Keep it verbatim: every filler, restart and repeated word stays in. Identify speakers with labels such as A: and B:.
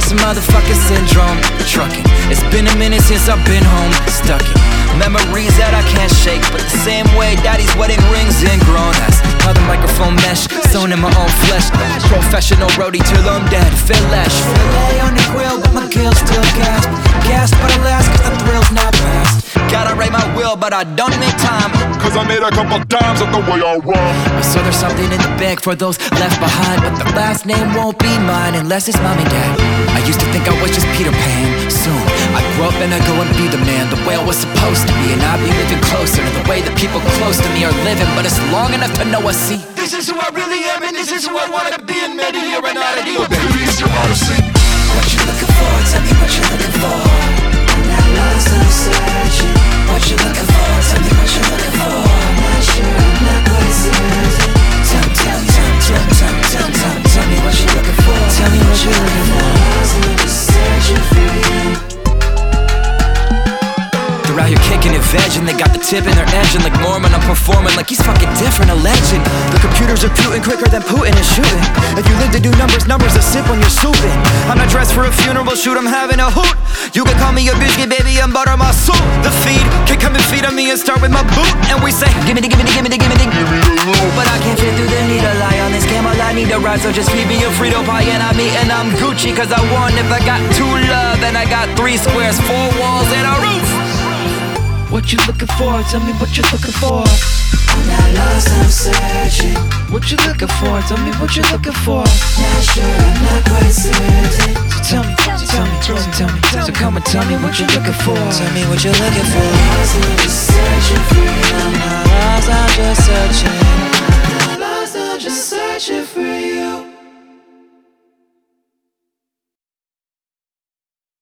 A: this motherfucking syndrome. Trucking, it's been a minute since I've been home. Stuck in memories that I can't shake, but the same way daddy's wedding rings ingrown. That's how the microphone mesh, sewn in my own flesh. Professional roadie till I'm dead. Filesh, fillet on the grill, but my gills still gasp. Gasp, but alas, cause the thrill's not past. Gotta write my will, but I don't make time,
B: cause I made a couple dimes at the way I run.
A: So there's something in the bank for those left behind, but the last name won't be mine unless it's mom and dad. I used to think I was just Peter Pan. Soon I grow up and I go and be the man the way I was supposed to be, and I'll be living closer to the way the people close to me are living. But it's long enough to know I see this is who I really am, and this is who I wanna be. And maybe you're an oddity,
B: but baby, it's your odyssey.
A: What you looking for? Tell me what you're looking for. I'm not lost, I'm searching. What you looking for? Tell me what you're looking for. I'm not sure, I'm not quite certain. Tell me, tell me, tell me, tell me, tell me, tell me, tell me what you're looking for. Tell me what you're looking for. I'm just searching for you. They're out here kicking it veg, and they got the tip in their engine. Like Mormon, I'm performing like he's fucking different, a legend. The computers are Putin quicker than Putin is shooting. If you live to do numbers, numbers a sip when you're souping. I'm not dressed for a funeral shoot, I'm having a hoot. You can call me a biscuit, baby, and butter my soup. The feed can come and feed on me and start with my boot. And we say, gimme the, gimme the, gimme the, gimme the, gimme the loot. But I can't fit through the needle lie on this camel. I need a ride, so just feed me a Frito pie and I'm eating, I'm Gucci. Cause I won if I got two love, and I got three squares, four walls, and a roof. What you looking for? Tell me what you're looking for. I'm not lost, I'm searching. What you looking for? Tell me what you're looking for. Not sure, I'm not quite certain. So tell me, so tell me, so tell me, so come and tell me what you're looking for. Tell me what you're looking for. I'm just searching for you. I'm not lost, I'm just searching.